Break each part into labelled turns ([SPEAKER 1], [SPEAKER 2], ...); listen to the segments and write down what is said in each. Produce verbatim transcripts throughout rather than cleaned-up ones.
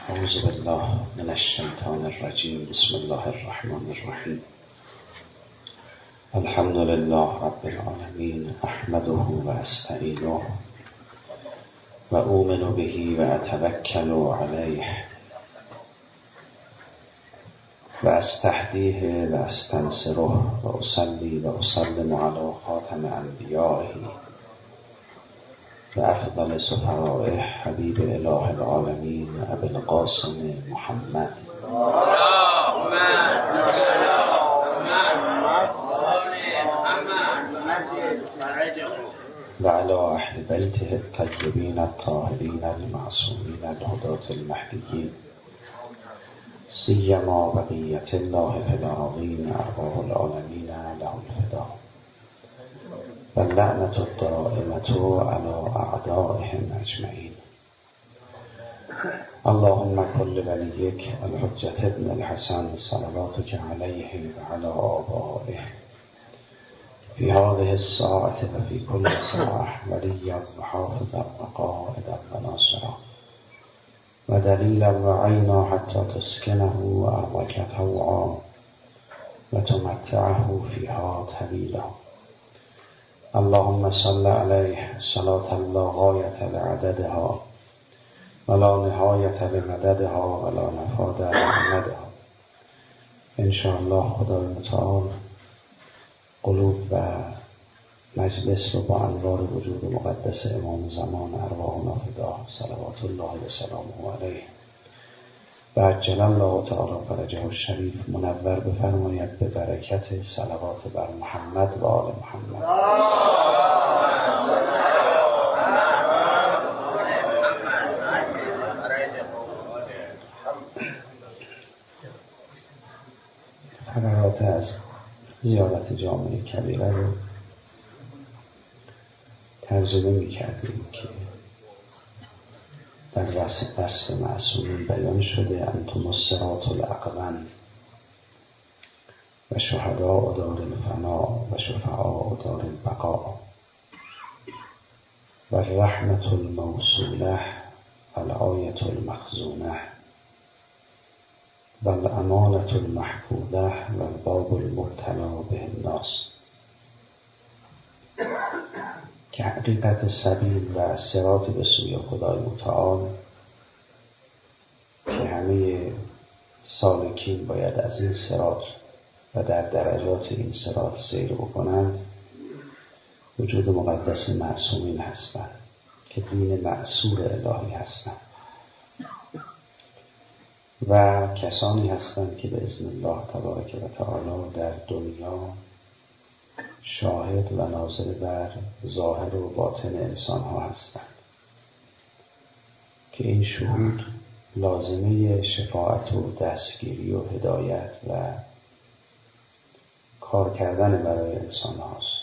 [SPEAKER 1] اعوذ بالله من الشیطان الرجیم. بسم الله الرحمن الرحیم. الحمد لله رب العالمین. احمده و استعینه و اؤمن به و اتوکل علیه و استهدیه و استنصره و اصلی و اسلم علی خاتم انبیائه و افضل سفرائه حبیب اله العالمین ابی القاسم محمد و علی اهل بیته الطیبین الطاهرین المعصومین الهداة المهدیین سیما بقیة الله فی الارضین ارواح العالمین له الفدا و اللعنة الدائمة على اعدائهم اجمعین. اللهم کن لولیک الحجة ابن الحسن صلواتک علیه و علی آبائه فی هذه الساعة و فی کل ساعة ولیا و حافظا و قائدا و ناصرا و دلیلا و عینا حتی تسکنه و ارضک طوعا و تمتعه فیها طویلا. اللهم صل علیه صلاة لا غایة لعددها ولا نهایة لمددها ولا نفاد لعمدها. انشاءالله خدای متعال قلوب و مجلس رو با انوار وجود مقدس امام زمان ارواحنا فدا صلوات الله و سلامه علیه و عجل الله تعالی فرجه الشریف منور بفرماید به برکت صلوات بر محمد و آل محمد. فقرات از زیارت جامعه کبیره رو ترجمه می کردیم که در وصف معصومین بیان شده انتم الصراط الاقوم و شهداء دار الفنا و شفعاء دار البقاء و الرحمة الموصوله و الآیة المخزونه و الامانة المحفوظه و الباب المبتلا به الناس. که حقیقت سبیل و صراط به سوی خدای متعال که همه سالکین باید از این صراط و در درجات این صراط سیر بکنند وجود مقدس معصومین هستند که دین معصور الهی هستند و کسانی هستند که به اذن الله تبارک و تعالی در دنیا شاهد و ناظر بر ظاهر و باطن انسان ها هستند که این شهود لازمه شفاعت و دستگیری و هدایت و کار کردن برای انسان هاست.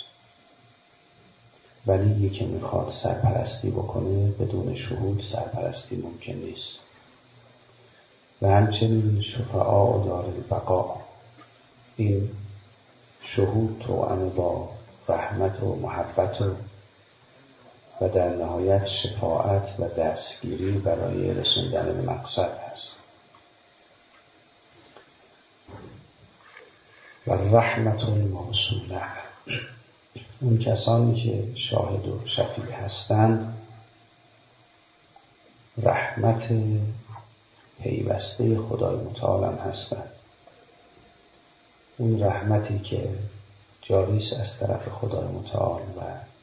[SPEAKER 1] ولی یکی میخواد سرپرستی بکنه بدون شهود سرپرستی ممکن نیست. و همچنین شفعاء دار البقاء، این شهود توأم با رحمت و محبت و و در نهایت شفاعت و دستگیری برای رسوندن به مقصد هست. و رحمت الموصوله، اون کسانی که شاهد و شفیع هستند رحمت پیوسته خدای متعال هم هستند. اون رحمتی که جاریست از طرف خدای متعال و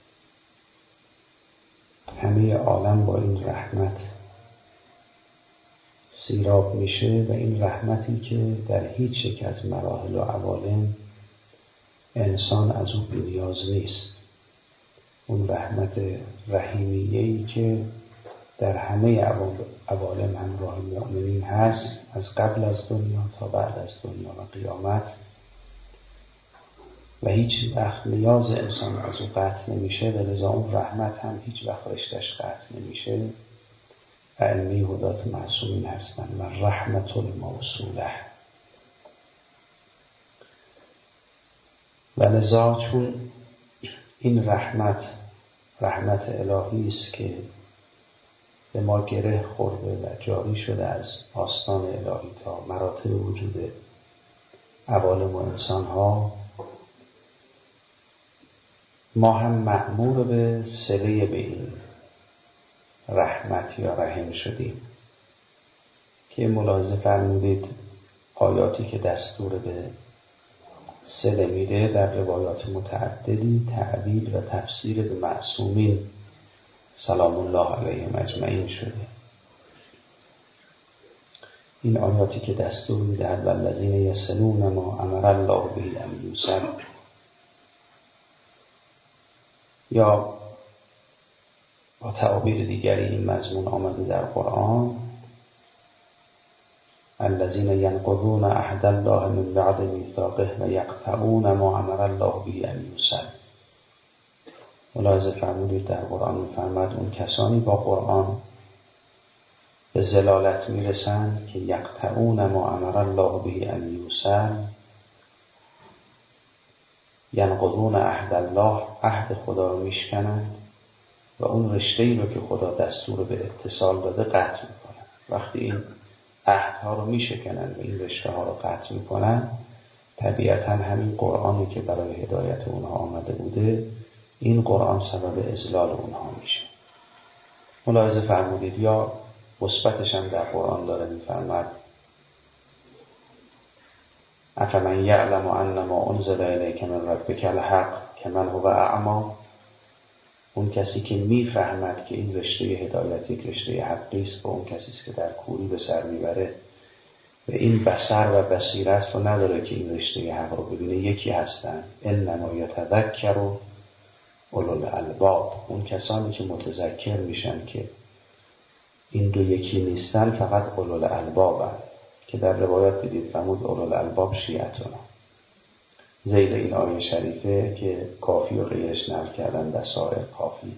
[SPEAKER 1] همه عالم با این رحمت سیراب میشه و این رحمتی که در هیچ یک از مراحل و عوالم انسان از او بی‌نیاز نیست. اون رحمت رحیمیه‌ای که در همه عوالم همراه مؤمنین هست از قبل از دنیا تا بعد از دنیا و قیامت و هیچ وقت نیاز انسان از او قطع نمیشه و لذا اون رحمت هم هیچ وقت رشتش قطع نمیشه و علمی هدات معصومین هستن. و رحمت الموصوله، و لذا چون این رحمت رحمت الهی است که به ما گره خورده و جاری شده از آستان الهی تا مراتب وجود عوالم و انسان ها، ما هم مأمور به صله به این رحمت یا رحم شدیم که ملاحظه فرمودید آیاتی که دستور به صله میده در روایات متعددی تعبیر و تفسیر به معصومین سلام الله علیهم اجمعین شده. این آیاتی که دستور میدهد والذین یصلون ما امر الله به ان یوصل، یا با تعابیر دیگری این مضمون آمده در قرآن الذین ینقضون عهد الله من بعد میثاقه و یقطعون ما امر الله به ان یوصل. ملاحظه فرمودید در قرآن می‌فرماید اون کسانی با قرآن به ضلالت میرسند که یقطعون ما امر الله به ان یوصل، ینقضون عهد الله، عهد خدا رو میشکنند و اون رشته‌ای رو که خدا دستور به اتصال داده قطع میکنند. وقتی این عهدها رو میشکنند و این رشته ها رو قطع میکنند، طبیعتا همین قرآنی که برای هدایت اونها آمده بوده، این قرآن سبب اضلال اونها میشه. ملاحظه فرمودید یا مثبتش هم در قرآن داره میفرماد افمن یعلم انما انزل الیک من ربک الحق کمن هو اعمی، اون کسی که میفهمد که این رشته هدایت یک رشته حقی است و اون کسی است که در کوری به سر میبره و این بصر و بصیرت رو نداره که این رشته حق رو ببینه، یکی هستن انما یتذکر اولو الالباب، اون کسانی که متذکر میشن که این دو یکی نیستن فقط اولو الالباب هست که در روایات دیدید فرمود اولو الالباب شیعتون. زیر این آیه شریفه که کافی و غیرش نقل کردن دسائر کافی،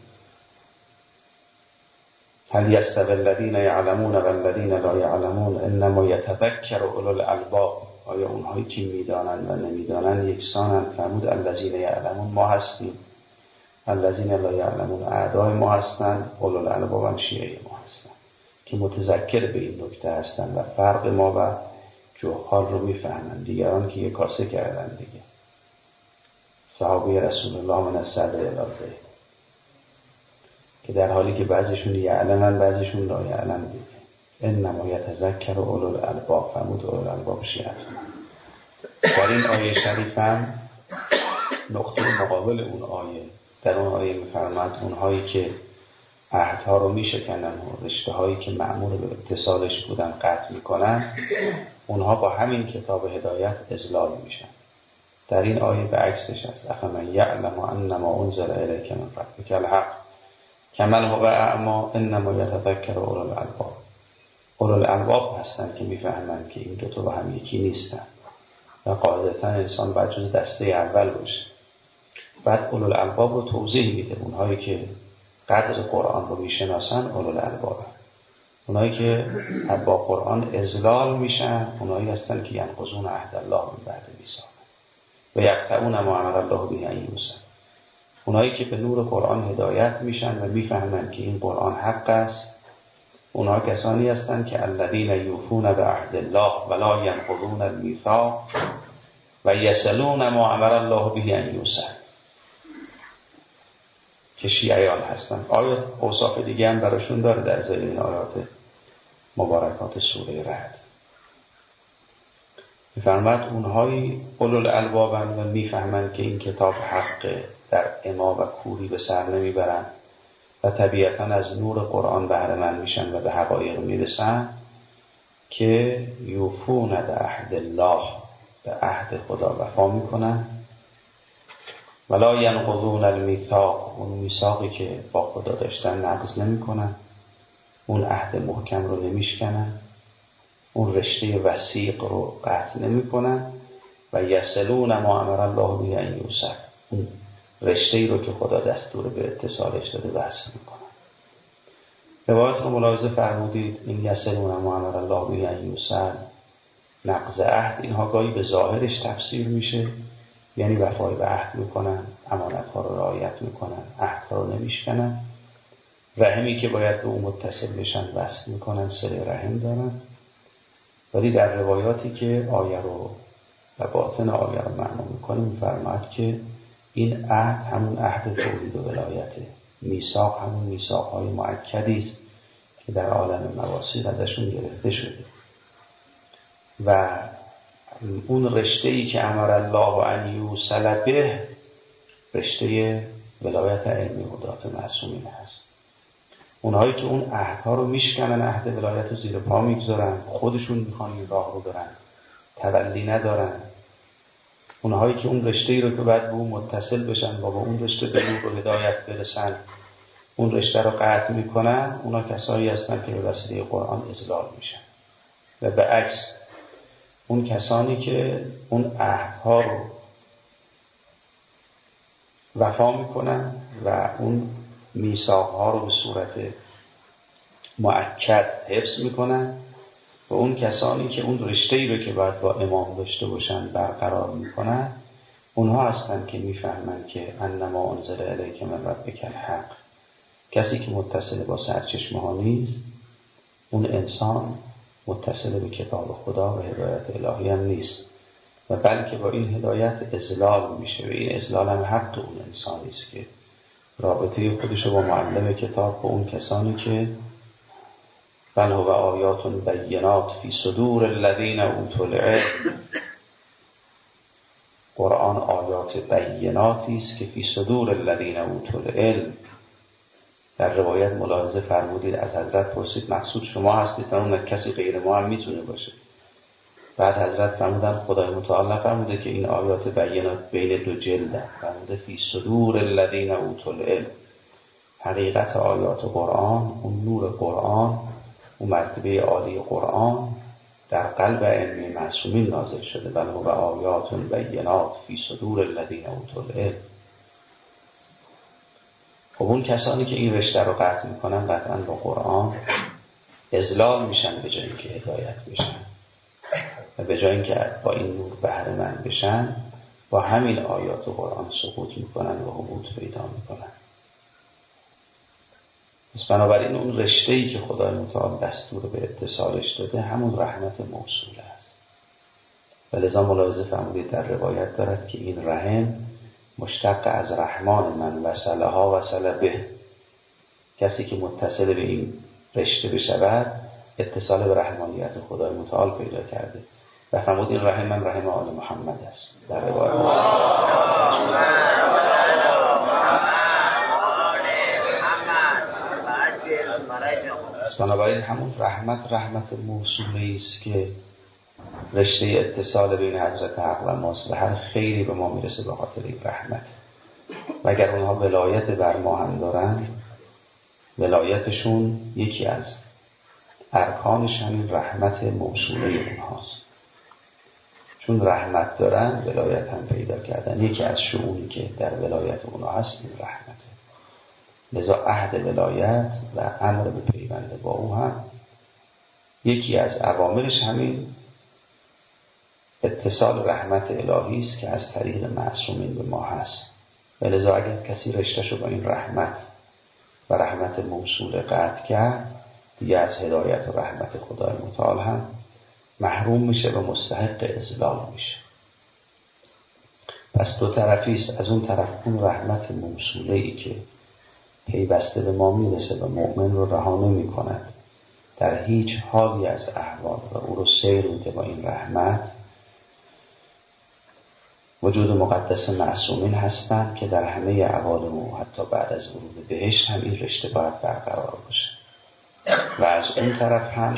[SPEAKER 1] هل یستوی الذین یعلمون والذین لا یعلمون انما یتذکر اولو الالباب، آیا اونهایی که میدانن و نمیدانن یکسانن؟ فرمود الذین یعلمون ما هستیم، الذین لا یعلمون اعدای ما هستن، اولو الالباب هم شیعه ما هستن که متذکر به این نکته هستن و فرق ما و جهال رو میفهمن، دیگران که یک کاسه کردن دیگه. صحابه رسول الله من از صدر الازه که در حالی که بعضیشون یعلمن بعضیشون لا یعلم دیگه. انما یتذکر اولو الالباب، فرمود اولو الالباب شیعه هستن. در این آیه شریف هم نقطه مقابل اون آیه، در اون آیه میفرماد اونهایی که عهدها رو میشکنن و رشته هایی که مأمور به اتصالش بودن قطع میکنن، اونها با همین کتاب هدایت اضلال میشن. در این آیه به عکسش است افمن یعلم انما انزل الیک من ربک الحق کمن هو اعمی انما یتذکر اولو الالباب. اولو الالباب هستن که میفهمن که این دوتا با هم یکی نیستن و قاعدتا انسان باید جز دسته اول باشه. بعد اولو الالباب رو توضیح میده، اونهایی که قدر قرآن رو میشناسن اولو الالباب، اونهایی که با قرآن اضلال میشن اونهایی هستن که ینقضون عهد الله من بعد میثاقه و یقطعون ما امر الله به ان یوصل، اونهایی که به نور قرآن هدایت میشن و میفهمن که این قرآن حق است، اونها کسانی هستن که الذین یوفون به عهد الله ولا ینقضون المیثاق و یصلون ما امر الله به ان یوصل، که شیعیان هستن. آیات اوصاف دیگه هم براشون داره در زیر این آیات مبارکات سوره رعد. میفرماد اونهایی اولو الالبابن و میفهمن که این کتاب حقه، در اما و کوری به سر نمیبرن و طبیعتا از نور قرآن بهره مند میشن و به حقایق میرسن که یوفون به عهد الله، به عهد خدا وفا میکنن ولا ینقضون المیثاق، اون میثاقی که با خدا داشتن نقض نمیکنن، اون عهد محکم رو نمیشکنن، اون رشته وثیق رو قطع نمیکنن و یصلون ما امر الله به ان یوصل، اون رشته‌ای رو که خدا دستور به اتصالش داده وصل میکنن. روایت رو ملاحظه فرمودید این یصلون ما امر الله به ان یوصل، نقض عهد اینها گاهی به ظاهرش تفسیر میشه، یعنی وفای به عهد میکنن، امانت‌ها رو رعایت میکنن، عهدها رو نمیشکنن، رحمی که باید به اون متصل بشن وصل میکنن، صله رحم دارن. ولی در روایاتی که آیه رو و باطن آیه رو معنا میکنه میفرماید که این عهد همون عهد توحید و ولایته، میثاق همون میثاق‌های مؤکدی است که در عالم مواثیق ازشون گرفته شده و اون رشته‌ای که امر الله ان یوصل به رشته ولایت علمی و ذات معصومین هست. اونهایی که اون عهدها رو میشکنن، عهد ولایت رو زیر پا میگذارن، خودشون میخوان این راه رو برن، تولی ندارن. اونهایی که اون رشته‌ای رو که باید به اون متصل بشن و با اون رشته به نور و هدایت برسن اون رشته رو قطع میکنن، اونا کسایی هستن که به وسیله قرآن اضلال میشن. و به عکس اون کسانی که اون عهدها رو وفا میکنن و اون میثاق‌ها رو به صورت مؤکد حفظ میکنن و اون کسانی که اون رشته‌ای رو که باید با امام داشته باشن برقرار میکنن، اونها هستن که میفهمن که انما انزل الیک من ربک الحق. کسی که متصل با سرچشمه ها نیست، اون انسان متصل به کتاب خدا و هدایت الهی هم نیست و بلکه با این هدایت اضلال میشه و این اضلال هم حق اون انسانی است که رابطه خودش با معلم کتاب با اون کسانی که بل هو آیات بینات فی صدور الذین اوتوا العلم، قرآن آیات بیناتی است که فی صدور الذین اوتوا العلم. در روایت ملاحظه فرمودید از حضرت پرسید مقصود شما هستید؟ اون کسی غیر ما هم میتونه باشه. بعد حضرت فرمودن خدای متعال فرموده که این آیات بینات بین دو جلده، فرموده فی صدور الذین اوتوا العلم. حقیقت آیات قرآن، اون نور قرآن، اون مرتبه عالی قرآن در قلب علمی معصومین نازل شده. بل هو آیات بینات فی صدور الذین اوتوا العلم. خب اون کسانی که این رشته رو قطع میکنن قطعا با قرآن اضلال میشن به جایی که هدایت بشن و به جایی که با این نور بهره مند بشن با همین آیات قرآن سقوط میکنن و هبوط پیدا میکنن. پس بنابراین اون رشته‌ای که خدای متعال دستور به اتصالش داده همون رحمت موصوله است. و لذا ملاحظه فرمودید در روایت دارد که این رحم مشتق از رحمان من وصلها وصل به. کسی که متصل به این رشته بشود اتصال به رحمانیت خدای متعال پیدا کرده و فرمود این رحم من رحم آل محمد است. در روایت است. بنابراین همون رحمت رحمت موصوله است که رشته اتصال بین حضرت حق و ماست و هر خیری به ما میرسه به خاطر این رحمت. و اگر اونها ولایت بر ما هم دارن، ولایتشون یکی از ارکانش همین رحمت موصوله اونهاست. چون رحمت دارن ولایت هم پیدا کردن. یکی از شؤونی که در ولایت اونها هست این رحمته. لذا عهد ولایت و امر به پیوند با او هم یکی از عواملش همین اتصال رحمت الهی است که از طریق معصومین به ما هست. و لذا اگر کسی رشته‌شو با این رحمت و رحمت موصول قطع کرد دیگه از هدایت و رحمت خدای متعال هم محروم میشه و مستحق اضلال میشه. پس دو طرفی است. از اون طرف اون رحمت موصوله ای که پیوسته به ما میرسه و مؤمن رو رها نمی کند در هیچ حالی از احوال و او رو سیر میده با این رحمت. وجود مقدس معصومین هستند که در همه عوالم و حتی بعد از ورود بهشت هم این رشته باید برقرار باشه. و از اون طرف هم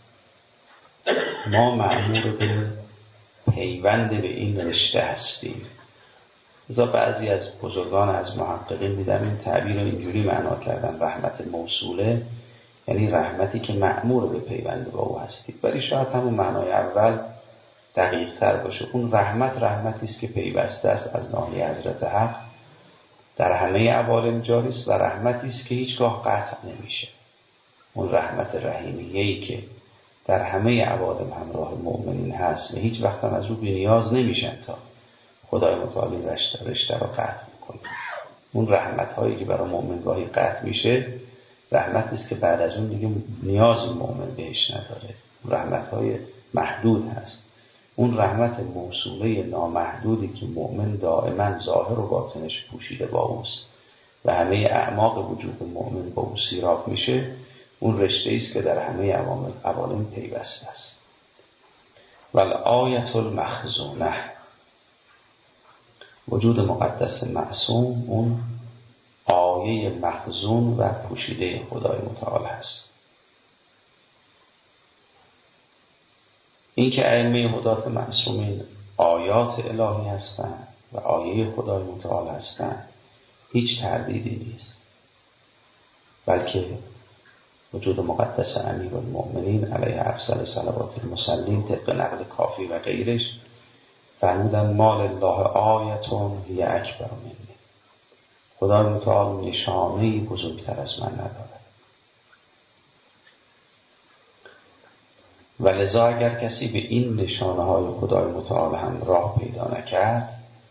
[SPEAKER 1] ما مأمور به پیوند به این رشته هستیم. لذا بعضی از بزرگان از محققین دیدم این تعبیر رو اینجوری معنا کردن: رحمت موصوله یعنی رحمتی که مأمور به پیوند با او هستید. ولی شاید همون معنای اول دقیق تر باشه. اون رحمت رحمتی است که پیوسته است از ناحیه حضرت حق در همه عوالم جاری است و رحمتی است که هیچگاه قطع نمیشه. اون رحمت رحیمیه‌ای که در همه عوالم همراه مؤمنین هست و هیچ وقت هم از او بی‌نیاز نمیشن تا خدای متعال رشته رشته رو قطع میکنه. اون رحمت هایی که برای مؤمن گاهی قطع میشه رحمتی است که بعد از اون دیگه نیاز مؤمن بهش نداره، رحمت‌های محدود هست. اون رحمت موصوله نامحدودی که مؤمن دائما ظاهر و باطنش پوشیده با اوست و همه اعماق وجود مؤمن با او سیراب میشه، اون رشته است که در همه عوالم پیوسته است. والآیة المخزونة، وجود مقدس معصوم اون آیه مخزون و پوشیده خدای متعال هست. این که ائمه هدات معصومین آیات الهی هستند و آیه خدای متعال هستند هیچ تردیدی نیست، بلکه وجود مقدس امیر المؤمنین علیه افضل صلوات المصلین طبق نقل کافی و غیرش فرمودن ما لله آیتون هی اکبر منی، خدای متعال نشانه‌ای بزرگتر از من ندارد. و لذا اگر کسی به این نشانه های خدای متعال هم راه پیدا نکرد،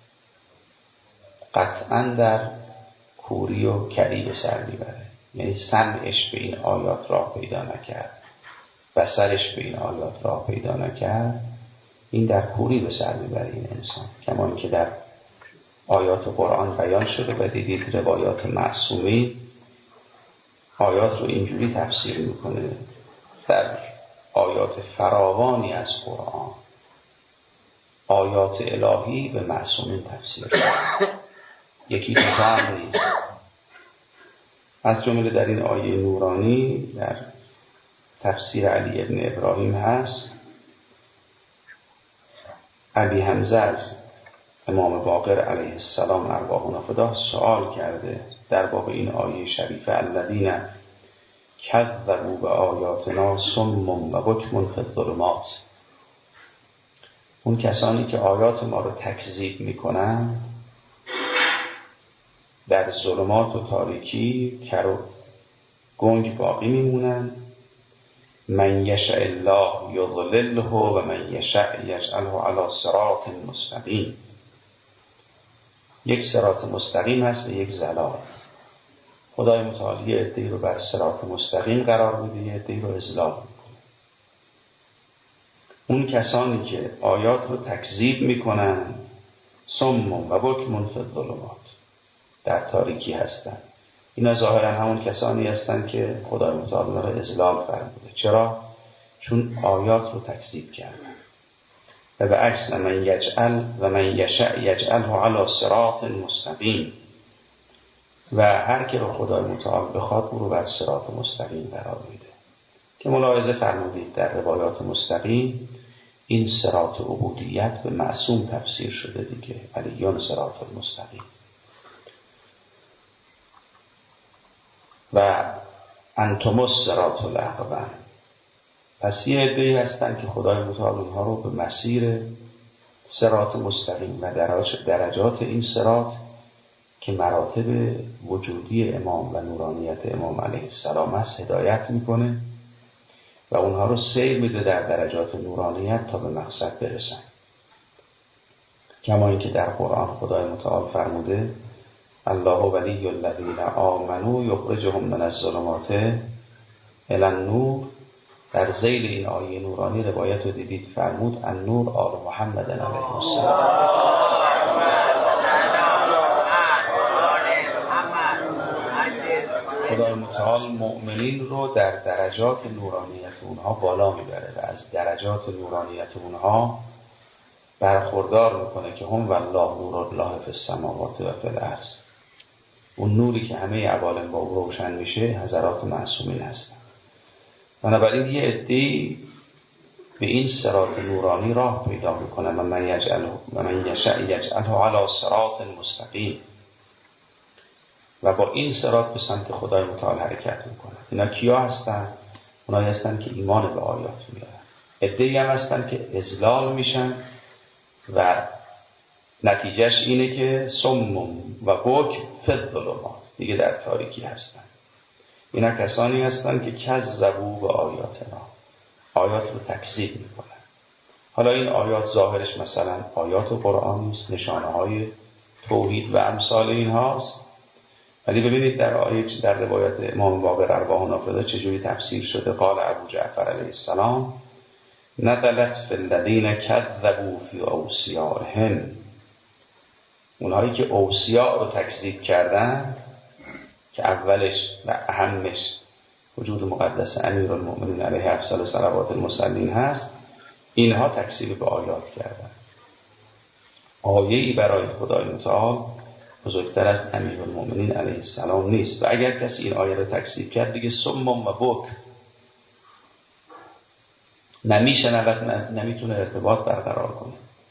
[SPEAKER 1] قطعاً در کوری و کری به سر میبره. یعنی سمعش به این آیات راه پیدا نکرد، بصرش به این آیات راه پیدا نکرد، این در کوری به سر میبره این انسان. کما اینکه در آیات قرآن بیان شده و دیدید روایات معصومی آیات رو اینجوری تفسیر میکنه. در آیات فراوانی از قرآن آیات الهی به معصومین تفسیر شده، یکی دوتا نیست. از جمله در این آیه نورانی در تفسیر علی ابن ابراهیم هست، ابی حمزه از امام باقر علیه السلام ارواحنا فداه سوال کرده در باب این آیه شریفه الذین کذبوا بآیاتنا صم و بکم فی الظلمات. اون کسانی که آیات ما رو تکذیب میکنن در ظلمات و تاریکی کر و گنگ باقی میمونن. من یشاء الله یضلله و من یشاء یجعله علی صراط مستقیم. یک صراط مستقیم هست و یک ضلال. خدای متعال یه عده‌ای رو بر صراط مستقیم قرار میده، یه عده‌ای رو اضلال میکنه. اون کسانی که آیات رو تکذیب میکنن صم و بکم فی الظلمات، در تاریکی هستن. اینا ظاهرا همون کسانی هستن که خدای متعال اونا رو اضلال فرموده. چرا؟ چون آیات رو تکذیب کردن. و به عکس من یجعل و من یشاء یجعله علی صراط مستقیم، و هر که رو خدای متعال بخواد او رو بر صراط مستقیم قرار میده. که ملاحظه فرمودید در روایات مستقیم این صراط عبودیت به معصوم تفسیر شده دیگه، علیون صراط المستقیم. و انتم الصراط الاقوم. پس یه عده‌ای هستن که خدای متعال اونها رو به مسیر صراط مستقیم و درجات این صراط که مراتب وجودی امام و نورانیت امام علیه السلام است هدایت میکنه و اونها رو سیر میده در درجات نورانیت تا به مقصد برسن. کما اینکه در قرآن خدای متعال فرموده الله ولی الذین آمنوا یخرجهم من الظلمات الی النور. در ذیل این آیه نورانی روایت رو دیدید فرمود النور آل محمد علیه السلام. خدای متعال مؤمنین رو در درجات نورانیت اونها بالا میبره و از درجات نورانیت اونها برخوردار میکنه که هم والله نور الله فی السماوات و فی الارض. اون نوری که همه عوالم با او روشن میشه حضرات معصومین هستن. بنابراین یه عده‌ای به این صراط نورانی راه پیدا میکنن و من یجعله و من یشاء یجعله علی صراط مستقیم، و با این صراط به سمت خدای متعال حرکت میکنن. اینا کیا هستن؟ اونایی هستن که ایمان به آیات میارن. عده‌ای هم هستن که اضلال میشن و نتیجهش اینه که صم و بکم فی الظلمات، دیگه در تاریکی هستن. اینا کسانی هستن که کذبوا به آیاتنا، آیات رو تکذیب میکنن. حالا این آیات ظاهرش مثلا آیات قرآن نیست، نشانه های توحید و امثال این هاست، ولی ببینید در آیه در روایت امام باقر ارواح نافذه چجوری تفسیر شده. قال ابو جعفر علیه السلام نزلت فی الذین کذبوا فی اوصیائهم، اونهایی که اوصیا رو تکذیب کردن که اولش و اهمش وجود مقدس امیرالمؤمنین علیه افضل صلوات المصلین هست، اینها تکذیب به آیات کردن. آیه‌ای برای خدای متعال بزرگتر از امیرالمؤمنین علیه السلام نیست و اگر کسی این آیه رو تکذیب کرد دیگه صم و بکم، نمیشنود، نمیتونه ارتباط برقرار کنه.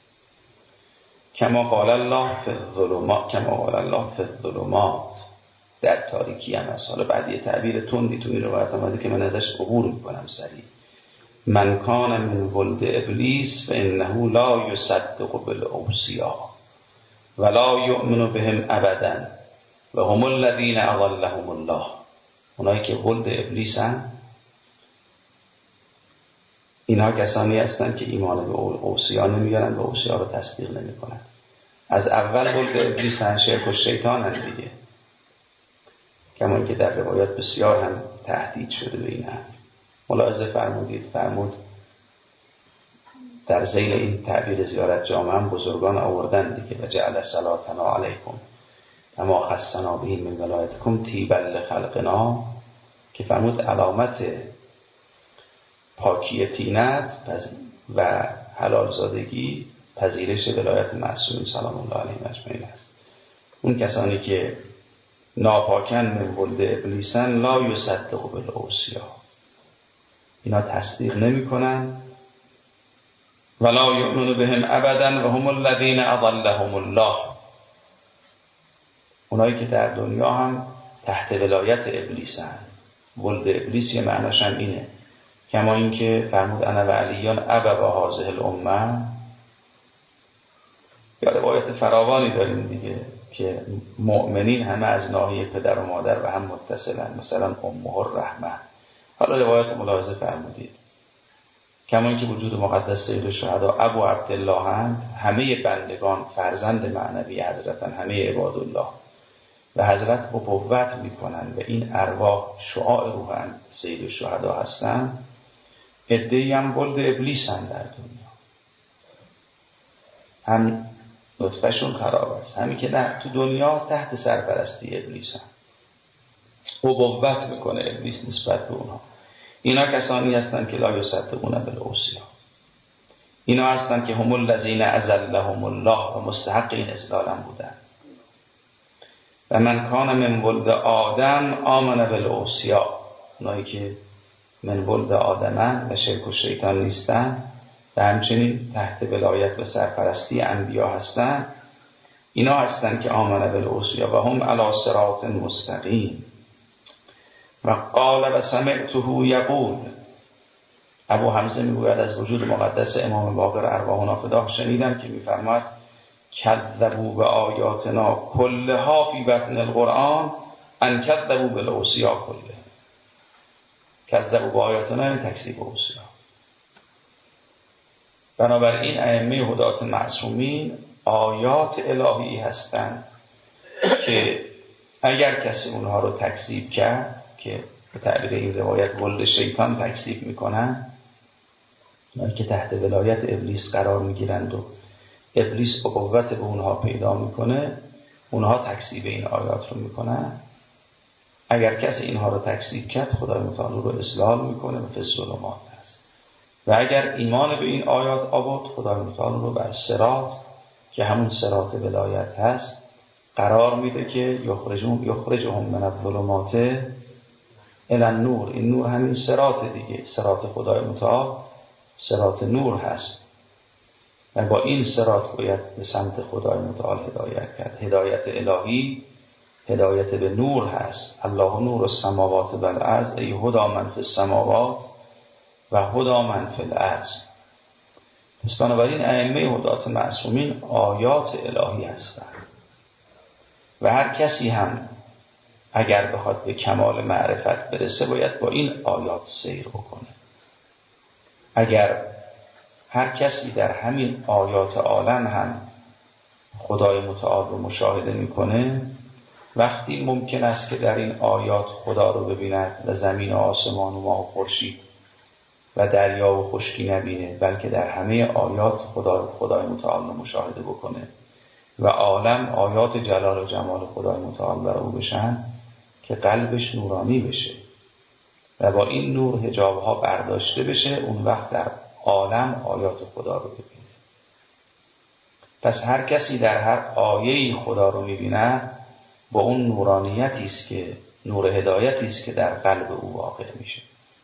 [SPEAKER 1] کما قال الله فی الظلمات، کما قال الله فی الظلمات، در تاریکی هم هست. حالا بعد یه تعبیر تندی تو این روایت اومده که من ازش عبور میکنم سریع. من کان من ولد ابلیس فانه لا یصدق بالاوصیا ولا یؤمن بهم ابدا و هم الذین اضلهم الله. اونایی که ولد ابلیسن اینها کسانی هستند که ایمان به اوصیا نمیارن و اوصیا رو تصدیق نمیکنن. از اول ولد ابلیسن، شرک و شیطان هم دیگه، کما که در روایات بسیار هم تهدید شده به این امر. ملاحظه فرمودید فرمود در ذیل این تعبیر زیارت جامعه هم بزرگان آوردن دیگه و جعل صلاتنا علیکم اما خصنا به من ولایتکم طیبا لخلقنا، که فرمود علامت پاکی طینت و حلال زادگی پذیرش ولایت معصومین سلام الله علیهم اجمعین است. اون کسانی که ناپاکن من ولد ابلیسن لا یصدق بالاوصیا، اینا تصدیق نمی کنن. ولا یؤمن بهم ابدا و هم الذین اضلهم الله، اونایی که در دنیا هم تحت ولایت ابلیسن. ولد ابلیس یه معناش هم اینه، کما این که فرمود انا و علیان ابوا هذه الامه. یا روایت فراوانی داریم دیگه که مؤمنین همه از ناحیه پدر و مادر و هم متصلن، مثلا امه الرحمه. حالا روایت ملاحظه فرمودید، کما اینکه وجود مقدس سید الشهدا ابو عبدالله هم، همه بندگان فرزند معنوی حضرتن، همه عباد الله و حضرت ابوت میکنن و این ارواح شعاع روح سید الشهدا هستن. عده‌ای هم ولد ابلیسن در دنیا، هم نطفه‌شون خراب است، همین که در تو دنیا تحت سرپرستی ابلیسن، ابوت میکنه ابلیس نسبت به اونها. اینا کسانی هستند که لا یصدقون بالاوصیا، اینا هستند که هم الذین اذلهم الله و مستحق این اذلال هم بودن. و من کان من ولد آدم آمن بالاوصیا، اونایی که من ولد آدمن و شرک و شیطان نیستن و همچنین تحت ولایت و سرپرستی انبیا هستن، اینا هستن که آمن بالاوصیا و هم علی صراط مستقیم. و قال و سمعته یقول، ابو حمزه میگوید از وجود مقدس امام باقر ارواح نافذه شنیدم که میفرماید کذبوا به آیاتنا کلها فی بطن القرآن ان کذبوا بالاوصیا کله. کذبوا به آیاتنا این تکذیب اوصیا. بنابراین ائمه هدات معصومین آیات الهی هستند که اگر کسی اونها رو تکذیب کرد، که به تعبیر این روایت ولد شیطان تکذیب میکنن، اونایی که تحت ولایت ابلیس قرار میگیرند و ابلیس قوت به اونها پیدا میکنه، اونها تکذیب این آیات رو میکنن. اگر کسی اینها رو تکذیب کرد، خدای متعال رو اضلال میکنه و فی الظلمات هست. و اگر ایمان به این آیات آورد، خدای متعال رو بر صراط که همون صراط ولایت هست قرار میده که یخرجون یخرجهم من الظلمات الی النور. این نور همین صراط دیگه، صراط خدای متعال صراط نور هست و با این صراط باید به سمت خدای متعال هدایت کرد. هدایت الهی هدایت به نور هست. الله نور السماوات و الارض ای هدا من فی السماوات و هدا من فی الارض. پس بنابراین ائمه هدات معصومین آیات الهی هستند و هر کسی هم اگر بخواد به کمال معرفت برسه باید با این آیات سیر بکنه. اگر هر کسی در همین آیات عالم هم خدای متعال رو مشاهده میکنه،
[SPEAKER 2] وقتی ممکن است که در این آیات خدا رو ببیند و زمین و آسمان و ماه و خورشید و دریا و خشکی نبینه، بلکه در همه آیات خدا خدای متعال رو مشاهده بکنه و عالم آیات جلال و جمال خدای متعال بر او بشن، که قلبش نورانی بشه و با این نور حجابها برداشته بشه، اون وقت در عالم آیات خدا رو ببینه. پس هر کسی در هر آیه‌ای خدا رو می‌بینه، با اون نورانیتی است که نور هدایتی است که در قلب او واقع میشه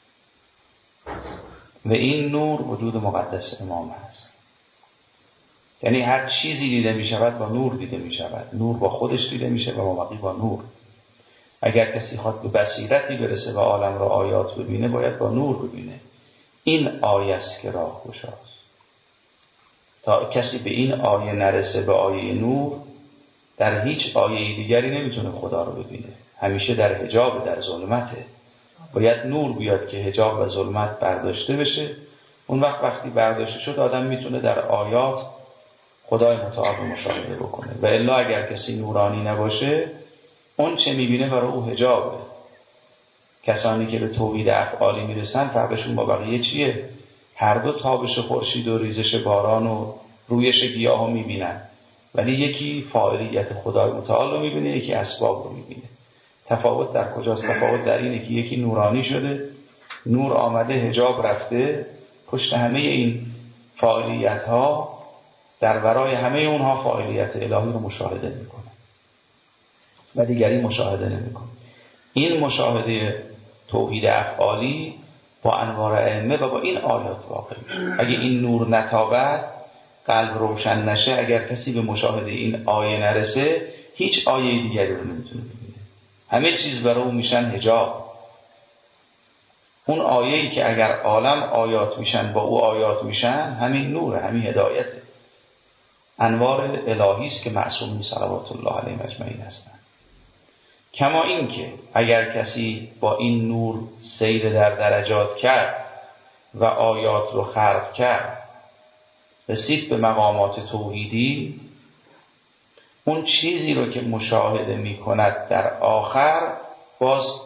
[SPEAKER 2] و این نور وجود مقدس امام هست. یعنی هر چیزی دیده میشود با نور دیده میشود، نور با خودش دیده میشه و مابقی با نور. اگر کسی خواهد به بصیرتی برسه و عالم را آیات ببینه، باید با نور ببینه. این آیه است که راه گشاست. تا کسی به این آیه نرسه، به آیه نور، در هیچ آیه دیگری نمیتونه خدا رو ببینه. همیشه در حجاب، در ظلمته. باید نور بیاد که حجاب و ظلمت برداشته بشه. اون وقت وقتی برداشته شد، آدم میتونه در آیات خدای متعال رو مشاهده بکنه. و الا اگر کسی نورانی نباشه، اون چه میبینه برای او حجابه. کسانی که به توحید افعالی میرسن، فرقشون با بقیه چیه؟ هر دو تابش خورشید و ریزش باران و رویش گیاه رو میبینن، ولی یکی فاعلیت خدای متعال رو میبینه، یکی اسباب رو میبینه. تفاوت در کجاست؟ تفاوت در اینه که یکی نورانی شده، نور آمده، حجاب رفته، پشت همه این فاعلیت ها، در ورای همه اونها فاعلیت الهی رو مشاهده میکنه و دیگری مشاهده نمیکنه. این مشاهده توحید افعالی با انوار ائمه و با این آیات واقع میشه. اگه این نور نتابد، قلب روشن نشه، اگر کسی به مشاهده این آیه نرسه، هیچ آیه دیگری رو نمیتونه ببینه. همه چیز برای اون میشن حجاب. اون آیه‌ای که اگر عالم آیات میشن، با او آیات میشن، همین نوره، همین هدایته. انوار الهی است که معصومین صلوات الله علیهم اجمعین هستند. کما این که اگر کسی با این نور سیر در درجات کرد و آیات رو خلق کرد، رسید به مقامات توحیدی، اون چیزی رو که مشاهده می کند در آخر باز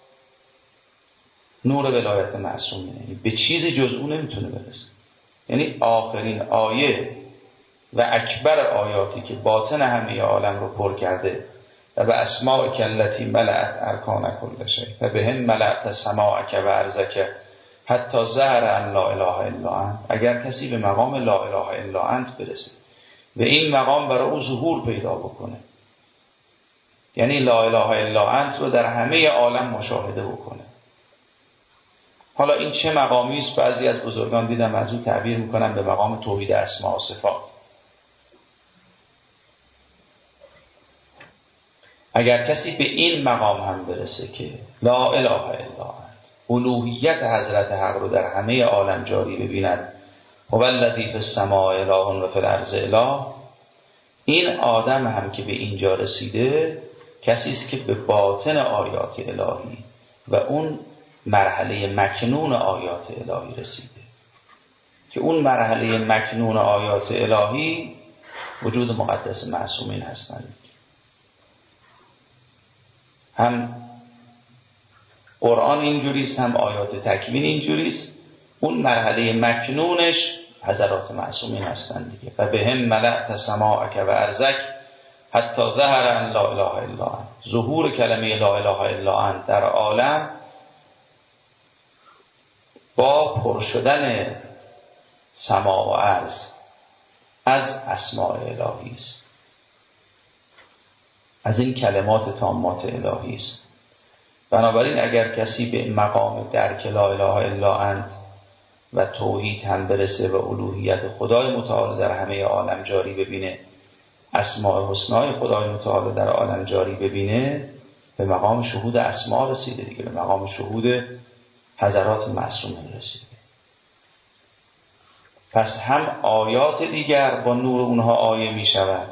[SPEAKER 2] نور ولایت معصومه، یعنی به چیزی جز اون نمیتونه برسه. یعنی آخرین آیه و اکبر آیاتی که باطن همه عالم رو پر کرده و به اسماء کلتی ملأت ارکان کل شیء و بهم ملأت سماعک و ارضک حتی ظهر ان لا اله الا انت. اگر کسی به مقام لا اله الا انت برسه و این مقام برای او ظهور پیدا بکنه، یعنی لا اله الا انت رو در همه عالم مشاهده بکنه. حالا این چه مقامی است؟ بعضی از بزرگان دیدم از او تعبیر میکنن به مقام توحید اسماء و صفات. اگر کسی به این مقام هم برسه که لا اله الا انت، الوهیت حضرت حق رو در همه عالم جاری ببیند، هو الذی فی السماء اله و فی الارض اله، این آدم هم که به اینجا رسیده، کسی است که به باطن آیات الهی و اون مرحله مکنون آیات الهی رسیده، که اون مرحله مکنون آیات الهی وجود مقدس معصومین هستند. هم قرآن اینجوریست، هم آیات تکوین اینجوریست. اون مرحله مکنونش حضرات معصومین هستند دیگه. و بهم ملأت سماعک و ارضک حتی ظهر ان لا اله الا انت. ظهور کلمه لا اله الا انت در عالم با پر شدن سما و ارض از اسماء الهی است، از این کلمات تامات الهی است. بنابراین اگر کسی به مقام درک لا اله الا انت و توحید هم برسه و الوهیت خدای متعال در همه عالم جاری ببینه، اسماء حسنای خدای متعال در عالم جاری ببینه، به مقام شهود اسماء رسیده دیگه، به مقام شهود حضرات معصومین رسیده. پس هم آیات دیگر با نور اونها آیه می شود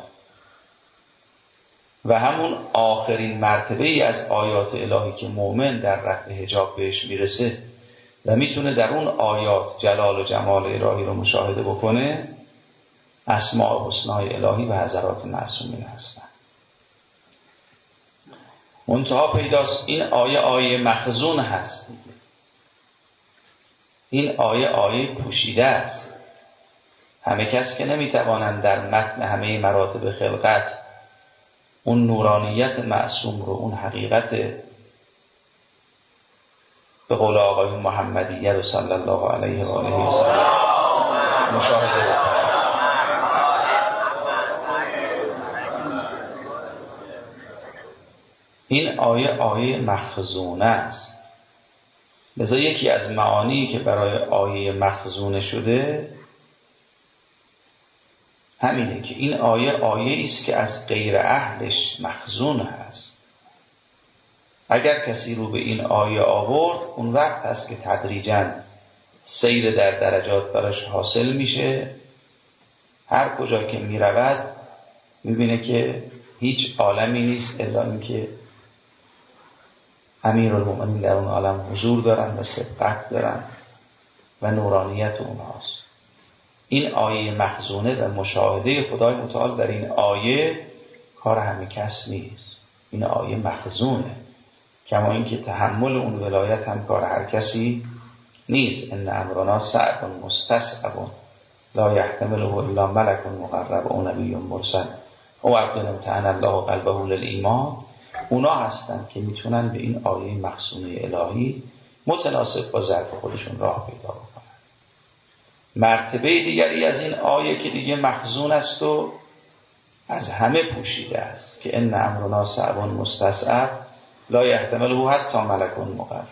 [SPEAKER 2] و همون آخرین مرتبه ای از آیات الهی که مؤمن در رفع حجاب بهش میرسه و میتونه در اون آیات جلال و جمال الهی رو مشاهده بکنه، اسماء حسنای الهی و حضرات معصومین هستن. منتها پیداست این آیه آیه مخزون هست دیگه. این آیه آیه پوشیده است. همه کس که نمیتوانند در متن همه مراتب خلقت اون نورانیت معصوم رو، اون حقیقت به قول آقای محمدیه رو صلی الله علیه و آله و سلم مشاهده بکنند. این آیه آیه مخزونه است. لذا یکی از معانی که برای آیه مخزونه شده همینه که این آیه آیه است که از غیر اهلش مخزون هست. اگر کسی رو به این آیه آورد، اون وقت هست که تدریجاً سیر در درجات براش حاصل میشه. هر کجا که میرود میبینه که هیچ عالمی نیست الا اینکه امیرالمومنین در اون عالم حضور دارن و سبقت دارن و نورانیت اونهاست. این آیه مخزونه و مشاهده خدای متعال در این آیه کار همه کس نیست. این آیه مخزونه، کما اینکه تحمل اون ولایت هم کار هر کسی نیست. ان امرنا صعب مستصعب لا یحتمله الا ملک مقرب او نبی مرسل او عبد امتحن الله قلبه للایمان. اونا هستن که میتونن به این آیه مخزونه الهی متناسب با ظرف خودشون راه پیدا بکنن. مرتبه دیگری از این آیه که دیگه مخزون است و از همه پوشیده است که ان امرنا صعب مستصعب لا یحتمله حتی ملک مقرب.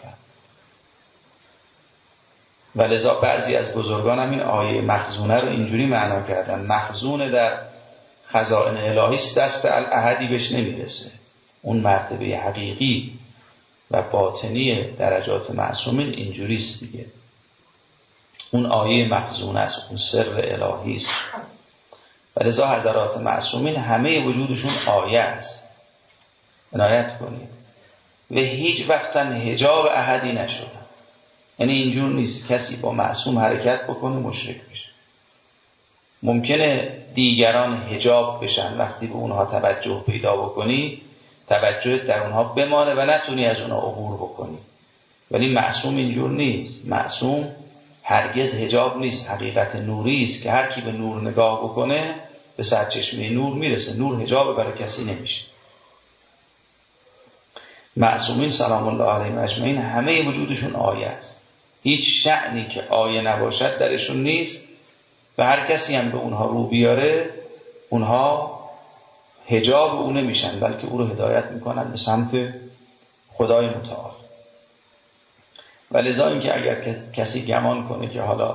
[SPEAKER 2] ولذا بعضی از بزرگان هم این آیه مخزونه رو اینجوری معنا کردن: مخزون در خزائن الهی است، دست الاحدی بهش نمیرسه. اون مرتبه حقیقی و باطنی درجات معصومین اینجوری است دیگه. اون آیه مخزون است، اون سر الهی است. ولذا حضرات معصومین همه وجودشون آیه است. عنایت کنید. و هیچ وقتا حجاب احدی نشدن. یعنی اینجور نیست کسی با معصوم حرکت بکنه مشرک بشه. ممکنه دیگران حجاب بشن، وقتی به اونها توجه پیدا بکنی توجه در اونها بمانه و نتونی از اونها عبور بکنی. ولی معصوم اینجور نیست. معصوم هرگز حجاب نیست، حقیقت نوری است که هر کی به نور نگاه بکنه به سرچشمه نور میرسه. نور حجاب برای کسی نمیشه. معصومین سلام الله علیهم اجمعین همه وجودشون آیه است. هیچ شأنی که آیه نباشد درشون نیست و هر کسی هم به اونها رو بیاره اونها حجاب او نمیشن، بلکه او رو هدایت میکنن به سمت خدای متعال. ولذا اینکه اگر کسی گمان کنه که حالا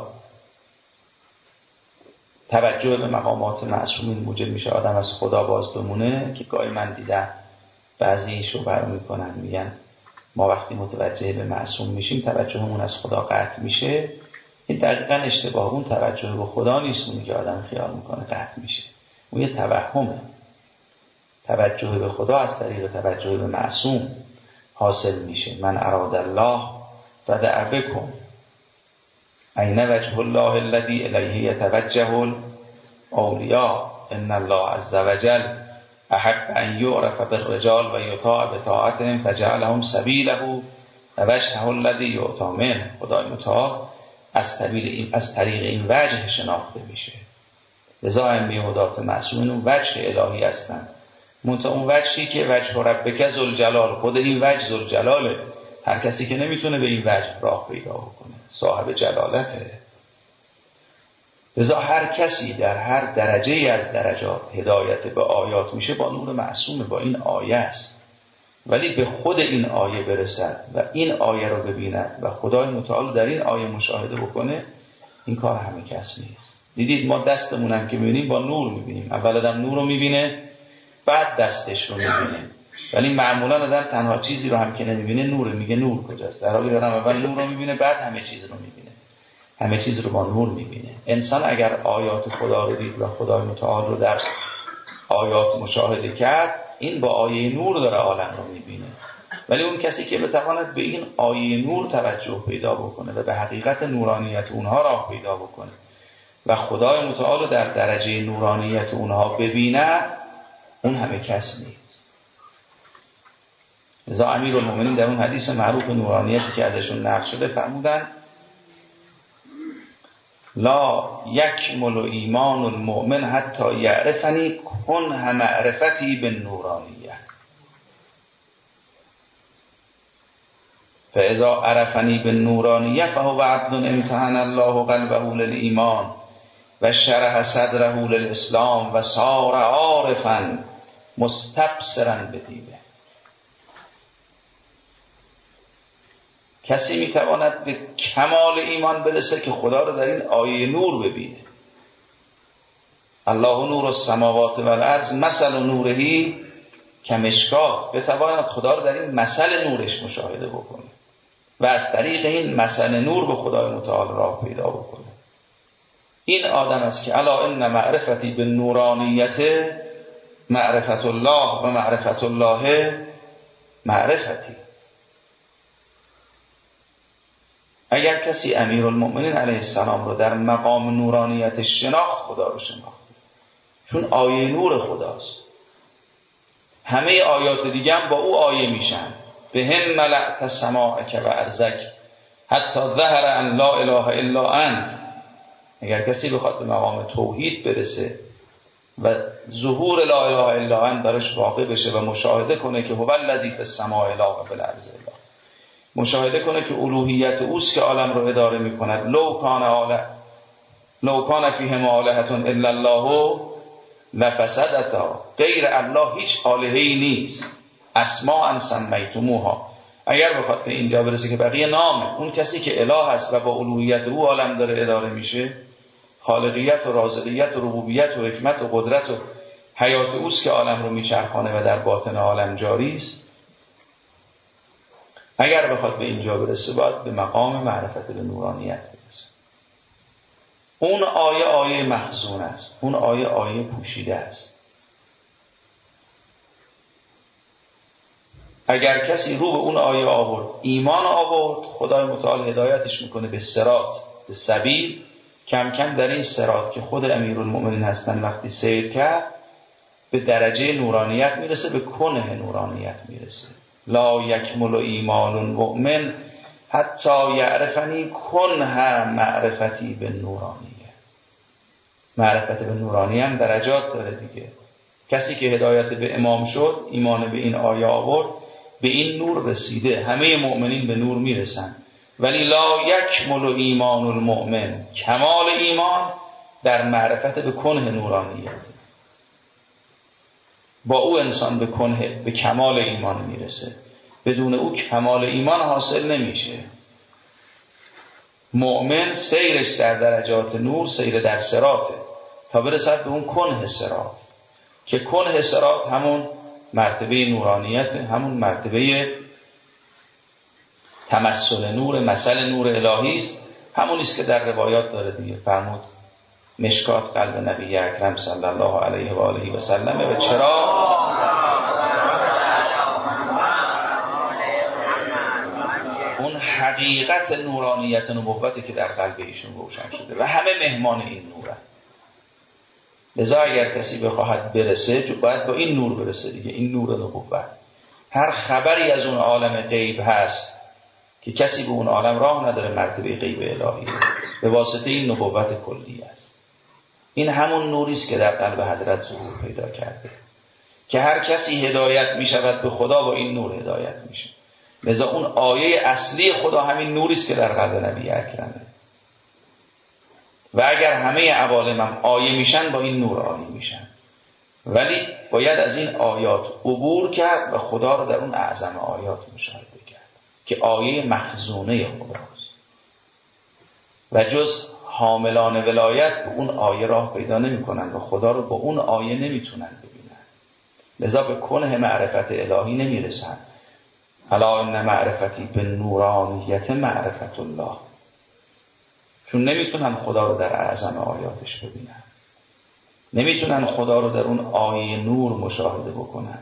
[SPEAKER 2] توجه به مقامات معصومین موجب میشه آدم از خدا باز بمونه، که گاهی من دیدم بعضی شبهه میکنن میگن ما وقتی متوجه به معصوم میشیم توجهمون از خدا قطع میشه. این دقیقاً اشتباه. اون توجه به خدا نیست اونی که آدم خیال میکنه قطع میشه. اون یه توهمه. توجه به خدا از طریق توجه به معصوم حاصل میشه. من اراد الله رضع بکم این وجه الله الذی الیه یتوجه الاولیاء ان الله عز وجل احب ان یعرف بالرجال و یطاع بطاعتهم فجعلهم سبیله و وجهه الذی یعطی منه. خدای متعال از طریق این از طریق این وجه شناخته میشه. لذا ائمه هدات معصومین اون وجه الهی هستند. منتها اون وجهی که وجه ربک ذوالجلال، خود این وجه ذوالجلاله. هر کسی که نمیتونه به این وجه راه پیدا بکنه صاحب جلالته. لذا هر کسی در هر درجه از درجات هدایت به آیات میشه با نور معصومه، با این آیه است. ولی به خود این آیه برسد و این آیه رو ببیند و خدای متعال در این آیه مشاهده بکنه، این کار همه کس نیست. دیدید ما دستمونم که میبینیم با نور میبینیم. اول آدم نور رو میبینه بعد دستش رو میبینه. ولی معمولا آدم تنها چیزی رو هم که نمیبینه نور، میگه نور کجاست، در حالی آدم اول نور رو میبینه بعد همه چیز رو میبینه. همه چیز رو با نور میبینه. انسان اگر آیات خدا رو دید و خدای متعال رو در آیات مشاهده کرد، این با آیه نور داره عالم رو میبینه. ولی اون کسی که بتواند به این آیه نور توجه پیدا بکنه و به حقیقت نورانیت اونها راه پیدا بکنه و خدای متعال رو در درجه نورانیت اونها ببینه، اون همه کس نیست. لذا امیرالمومنین در اون حدیث معروف نورانیتی که ازشون نقل شده فرمودن لا یکمل ایمان المؤمن حتی یعرفنی کنه معرفتی بالنورانیه فاذا عرفنی بالنورانیه فهو عبد امتحن الله قلبه للایمان و شرح صدره للاسلام و صار عارفا مستبصرا بدیبه. کسی میتواند به کمال ایمان برسه که خدا رو در این آیه نور ببینه. الله نور السماوات و الارض مثل نورهی کمشکات، بتواند خدا رو در این مثل نورش مشاهده بکنه و از طریق این مثل نور به خدای متعال راه پیدا بکنه. این آدم است که الا ان معرفتی به نورانیت معرفت الله و معرفت الله معرفتی. اگر کسی امیرالمؤمنین علیه السلام رو در مقام نورانیت شناخت، خدا رو شناخت، چون آیه نور خداست. همه آیات دیگه هم با او آیه میشن. به هم ملأت سماعک و ارضک حتی ظهر ان لا اله الا انت. اگر کسی بخواد به مقام توحید برسه و ظهور لا اله الا انت درش واقع بشه و مشاهده کنه که هو الذی فی السماء اله و فی الارض اله، مشاهده کنه که الوهیت اوست که عالم رو اداره میکند. لو کان آله لو کان فیهم آلهة الا الله لفسدتا، غیر الله هیچ الهه‌ای نیست. اسماء سمیتموها. اگر بخواد به اینجا برسه که بقیه نامه اون کسی که اله است و با الوهیت او عالم داره اداره میشه، خالقیت و رازقیت و ربوبیت و حکمت و قدرت و حیات اوست که عالم رو میچرخانه و در باطن عالم جاری است، اگر بخواد به اینجا برسه باید به مقام معرفت به نورانیت برسه. اون آیه آیه محزون است، اون آیه آیه پوشیده است. اگر کسی رو به اون آیه آورد، ایمان آورد، خدای متعال هدایتش میکنه به صراط، به سبیل. کم کم در این صراط که خود امیرالمؤمنین هستن وقتی سیر کرد به درجه نورانیت میرسه، به کنه نورانیت میرسه. لا یکمل ایمان المؤمن حتی یعرفنی کنه معرفتی به نورانیه. معرفت به نورانی هم درجات داره دیگه. کسی که هدایت به امام شد، ایمان به این آیه آورد، به این نور رسیده. همه مؤمنین به نور میرسن، ولی لا یکمل ایمان المؤمن، کمال ایمان در معرفت به کنه نورانیت. با او انسان به کنه، به کمال ایمان میرسه. بدون او کمال ایمان حاصل نمیشه. مؤمن سیرش در درجات نور سیر در صراطه تا برسد به اون کنه صراط، که کنه صراط همون مرتبه نورانیت، همون مرتبه تمثل نور، مثل نور الهی است. همون است که در روایات داره دیگه. فرمود مشکات قلب نبی اکرم صلی الله علیه و آله و سلم. و چرا اون حقیقت نورانیت نبوتی که در قلب ایشون روشن شده و همه مهمان این نوره. لذا اگر کسی بخواهد برسه باید با این نور برسه دیگه، این نور نبوت. هر خبری از اون عالم غیب هست که کسی به اون عالم راه نداره، مرتبه غیب الهی به واسطه این نبوت کلی است. این همون نوری است که در قلب حضرت ظهور پیدا کرده، که هر کسی هدایت می شود به خدا با این نور هدایت میشه. لذا اون آیه اصلی خدا همین نوری است که در قلب نبی اکرمه. و اگر همه عوالم هم آیه میشن، با این نور آیه میشن، ولی باید از این آیات عبور کرد و خدا رو در اون اعظم آیات مشاهده کرد که آیه مخزونه خداست. و جز حاملان ولایت به اون آیه راه پیدا نمی کنن و خدا رو با اون آیه نمیتونن ببینن. لذا به کنه معرفت الهی نمی رسن. الا ان معرفتی به نورانیت معرفت الله، چون نمیتونن خدا رو در اعظم آیاتش ببینن، نمیتونن خدا رو در اون آیه نور مشاهده بکنن.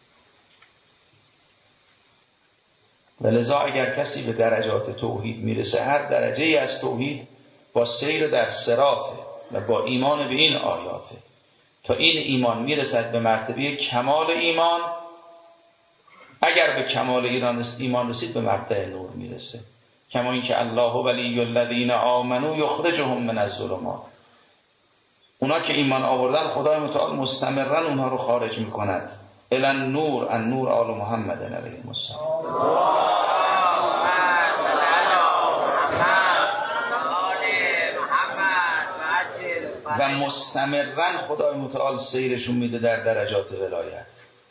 [SPEAKER 2] ولذا اگر کسی به درجات توحید میرسه، هر درجه از توحید با سیر در صراطه و با ایمان به این آیاته. تا این ایمان میرسد به مرتبه کمال ایمان، اگر به کمال ایمان رسید به مبدأ نور میرسه. کما اینکه الله ولی الذین آمنوا یخرجهم من الظلمات، اونا که ایمان آوردن خدای متعال مستمرا اونها رو خارج میکند الی النور، النور آل محمد علیه السلام. و مستمرا خدای متعال سیرشون میده در درجات ولایت.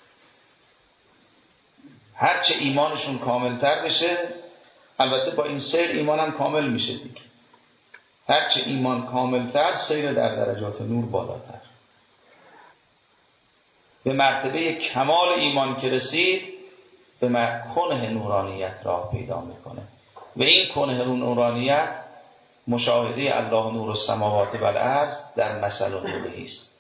[SPEAKER 2] هرچه ایمانشون کاملتر بشه، البته با این سیر ایمان هم کامل میشه دیگه، هرچه ایمان کاملتر سیر در درجات نور بالاتر. به مرتبه کمال ایمان که رسید به کنه نورانیت راه پیدا میکنه و این کنه نورانیت مشاهده الله نور السماوات و الارض در مثل نوری است.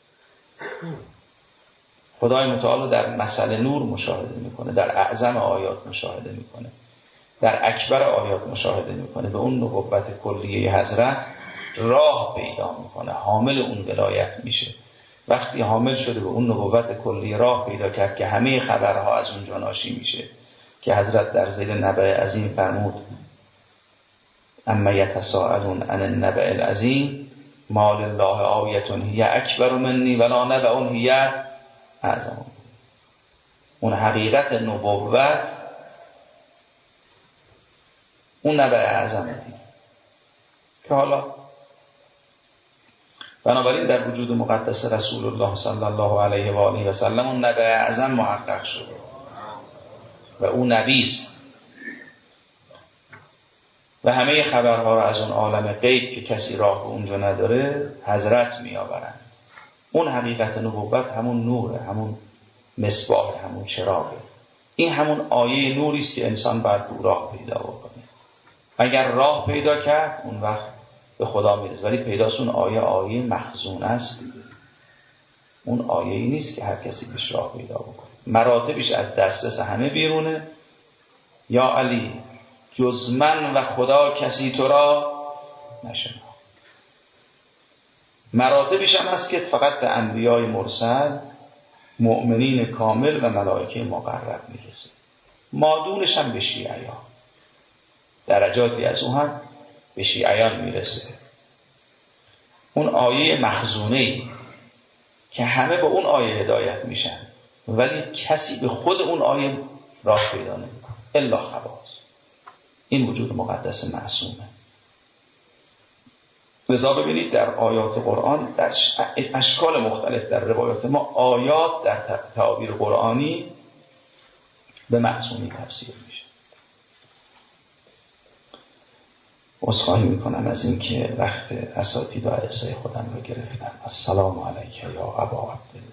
[SPEAKER 2] خدای متعال در مثل نور مشاهده میکنه، در اعظم آیات مشاهده میکنه، در اکبر آیات مشاهده میکنه. به اون نبوت کلیه حضرت راه پیدا میکنه، حامل اون ولایت میشه. وقتی حامل شده به اون نبوت کلیه راه پیدا کرد که همه خبرها از اونجا ناشی میشه، که حضرت در ذیل نبأ عظیم فرمود اما یتساءلون عن النبأ العظیم ما لله آیة هی اکبر منی ولا نبأ هی اعظم. اون حقیقت نبوت، اون نبأ اعظمه که حالا بنابراین در وجود مقدس رسول الله صلی الله علیه و آله و سلم اون نبأ اعظم محقق شده و اون نبیست و همه خبرها را از اون عالم غیب که کسی راه به اونجا نداره حضرت می آورند. اون حقیقت نبوت همون نوره، همون مصباح، همون چراغه. این همون آیه نوری است که انسان باید او راه پیدا بکنه. اگر راه پیدا کرد اون وقت به خدا میرسه. ولی پیداست اون آیه آیه مخزون است. اون آیه‌ای نیست که هر کسی بهش راه پیدا بکنه. مراتبش از دسترس همه بیرونه. یا علی جز من و خدا کسی تو را نشناخت. مراتبش هم هست که فقط به انبیای مرسل، مؤمنین کامل و ملائکه مقرب میرسه. مادونش هم به شیعیان، درجاتی از اون هم به شیعیان میرسه. اون آیه مخزونه‌ای که همه به اون آیه هدایت میشن ولی کسی به خود اون آیه راه پیدا نمیکنه الا خواص. این وجود مقدس معصومه. لذا ببینید در آیات قرآن در اشکال مختلف در روایات ما آیات در تعابیر قرآنی به معصومی تفسیر میشه. عذرخواهی میکنم از این که وقت اساتید و عرصه خودم رو گرفتم. السلام علیک یا ابا عبدالله.